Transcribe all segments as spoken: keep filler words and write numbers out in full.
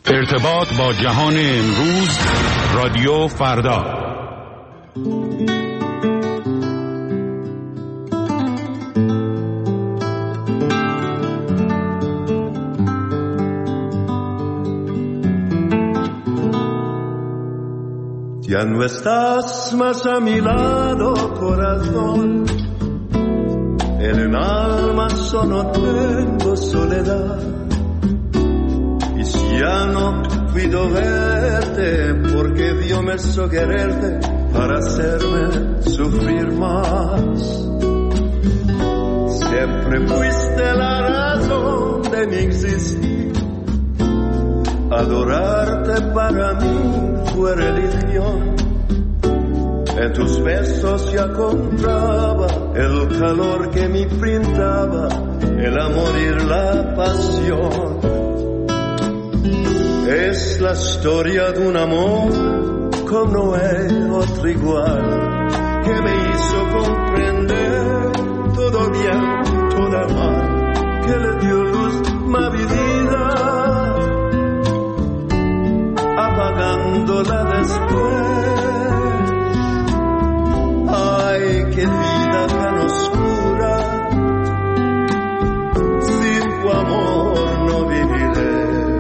ارتباط با جهان امروز، رادیو فردا. Ya no estás más a mi lado, corazón. En el alma solo tengo soledad. Y si ya no puedo verte, porque Dios me hizo quererte para hacerme sufrir más. Siempre fuiste la razón de mi existir. Adorarte para mí fue religión. En tus besos ya encontraba el calor que me brindaba el amor y la pasión. Es la historia de un amor como no hay otro igual, que me hizo comprender todo bien, todo mal, que le dio luz a mi vida, apagándola después. Ay, qué vida tan oscura, sin tu amor no viviré.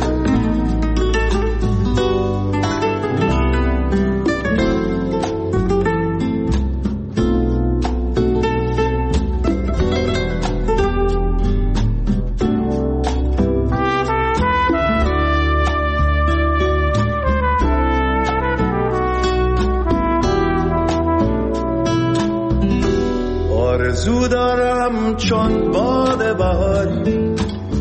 آرزو دارم چون باد بهاری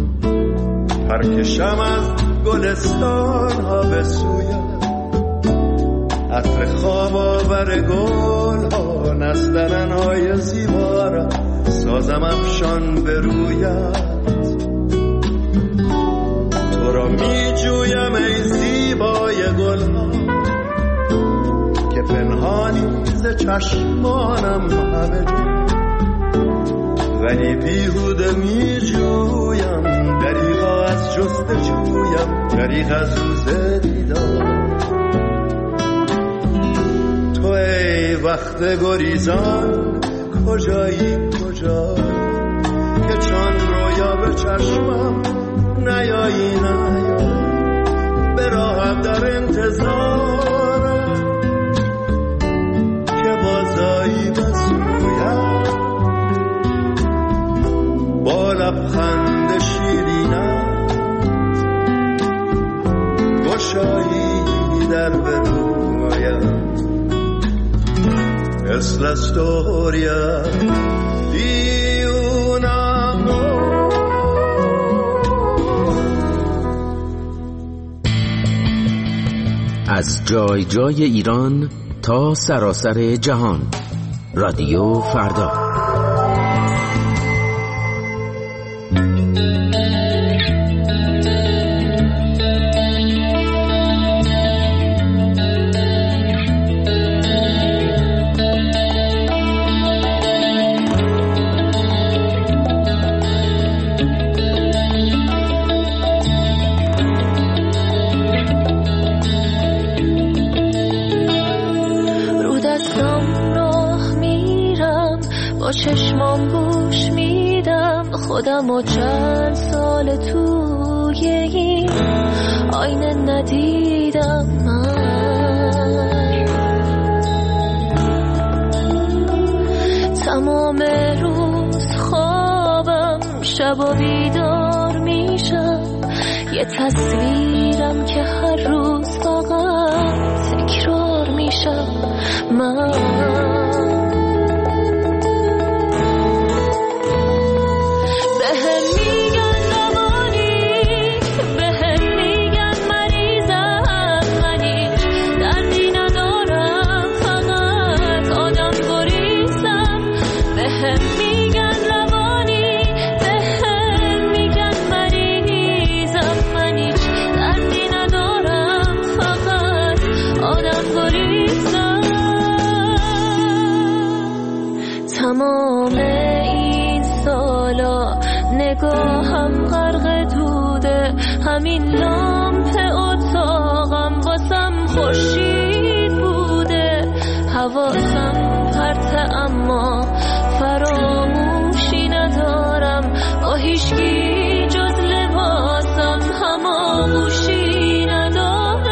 پرکشم از گلستان ها به سویت، عطر خواب آور گل ها نسترن های زیبا را سازم افشان به رویت. تو را می جویم ای زیبای گل ها که پنهانی ز چشمانم همه جا، ولی بیهوده می جویم دریغا از جستجویم، دریغ از روز دیدار. تو ای وقت گریزان کجایی کجایی که چون رویا به چشمم نیایی نیایی، به راهم در انتظارم که بازایی بسویم، با لبخند شیرینم گشایی در برویم. Es la storia di un amor. از جای جای ایران تا سراسر جهان، رادیو فردا. چشمام گوش میدم خودم و چند سال توی این آینه ندیدم من. تمام روز خوابم شب و بیدار میشم، یه تصویرم که هر روز فقط تکرار میشم من. تمام این سالا نگاهم غرق دوده، همین لامپ خورشید بوده. حواسم پرته اما فراموشی ندارم، با هیچکی جز لباسم هماغوشی ندارم.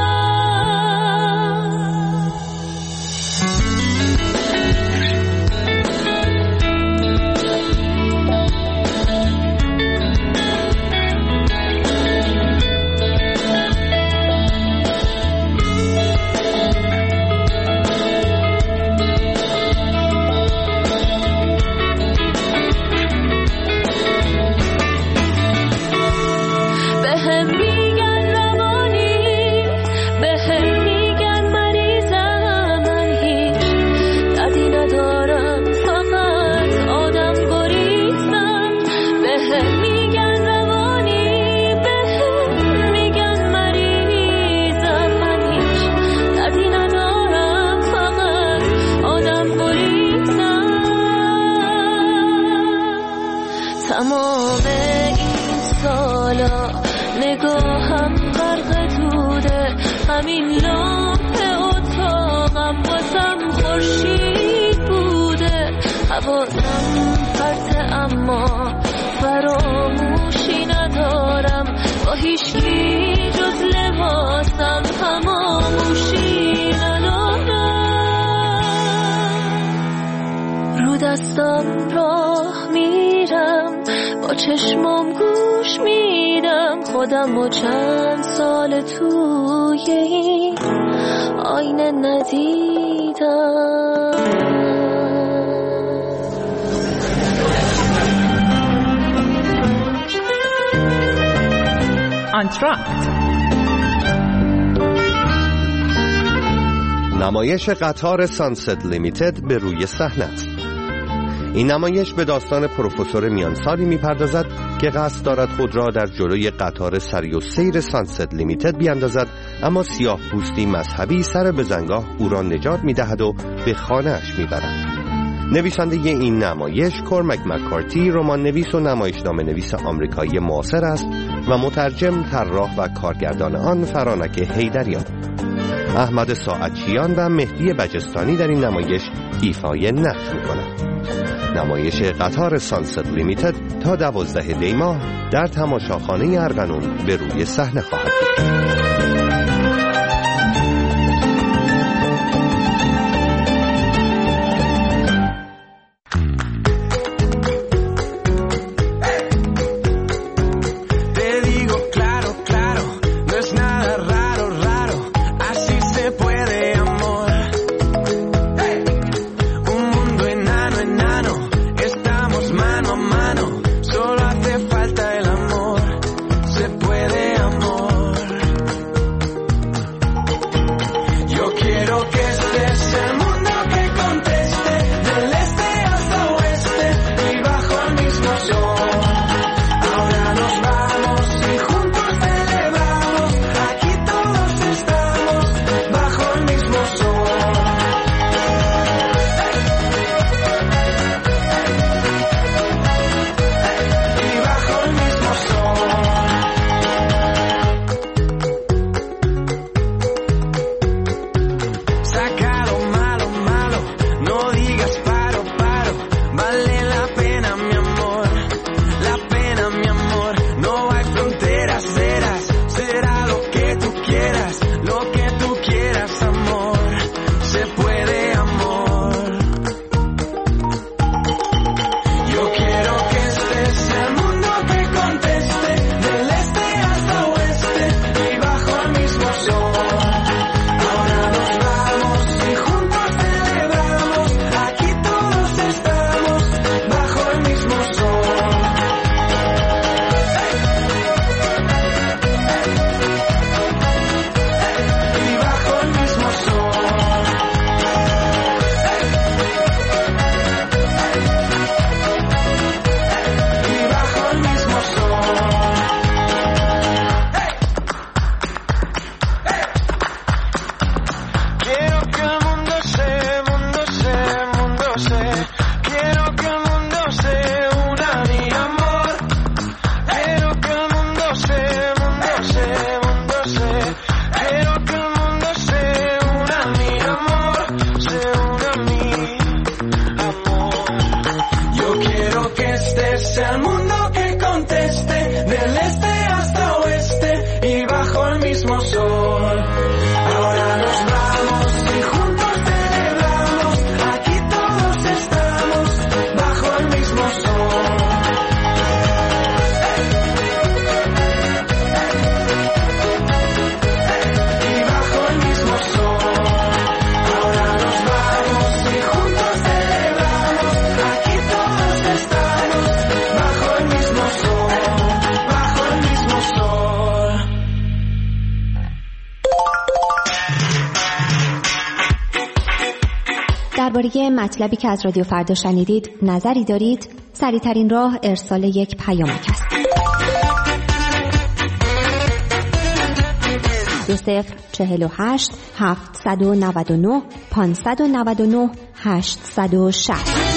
تمام این سالا نگاهم غرق دوده، همین لامپ اتاقم واسم خورشید بوده. حواسم پرته اما فراموشی ندارم، با هیچکی جز لباسم هماغوشی ندارم. رو دستم راه میرم، با چشمم گوش میدم خودم و چند سال توی این آینه ندیدم. آنتراکت نمایش قطار سانست لیمیتد به روی صحنه است. این نمایش به داستان پروفسور میانسالی میپردازد که قصد دارد خود را در جلوی قطار سری و سیر سانست لیمیتد بیاندازد، اما سیاه پوستی مذهبی سر به زنگاه او را نجات میدهد و به خانه‌اش میبرد. نویسنده این نمایش کورمک مکارتی، رمان نویس و نمایشنامه نویس آمریکایی معاصر است و مترجم، طراح و کارگردان آن فرانک حیدریان. احمد ساعتچیان و مهدی بجستانی در این نمایش ایفای نقش می‌کنند. نمایش قطار سانست لیمیتد تا دوازده دی ماه در تماشاخانه ارغنون به روی صحنه خواهد بود. mismo sol. Ahora nos vamos y juntos celebramos. Aquí todos estamos bajo el mismo sol. Y bajo el mismo sol. Ahora nos vamos y juntos celebramos. Aquí todos estamos bajo el mismo sol. Bajo el mismo sol. درباره مطلبی که از رادیو فردا شنیدید نظری دارید؟ سریع‌ترین راه ارسال یک پیامک است. دو صفر چهل و هشت هفتصد و نود و نه پانصد و نود و نه هشتصد و شصت.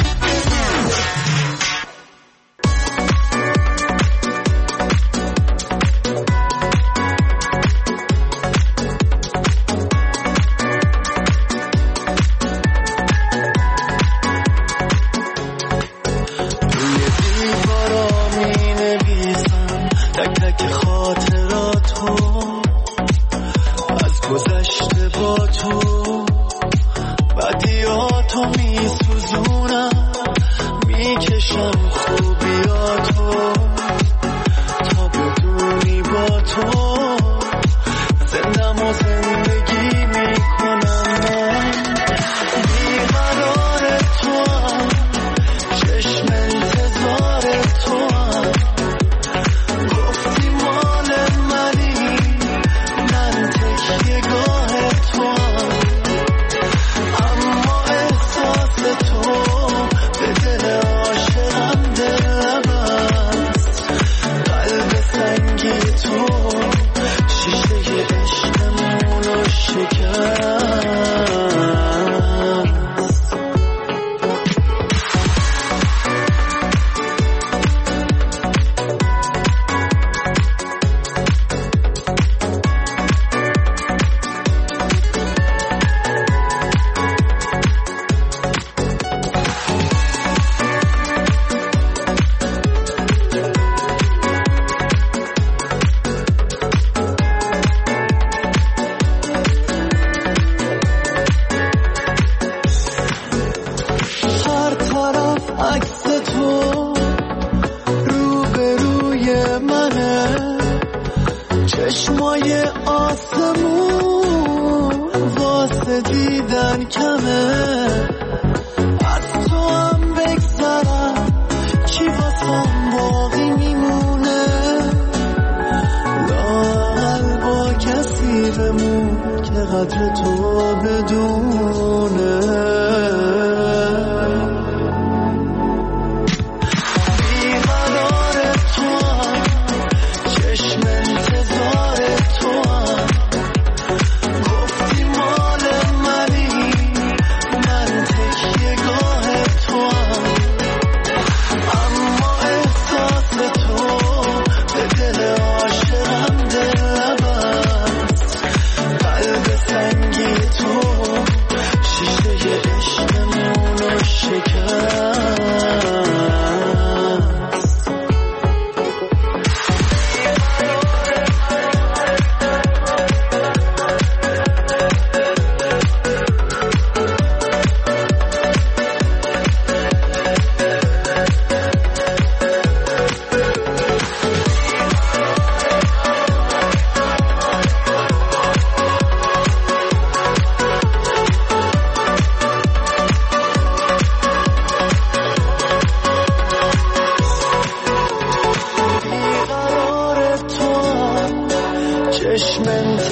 چشم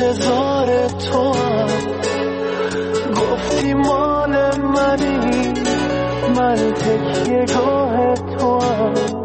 انتظار تو گفتی مال منی من تکیه گاه تو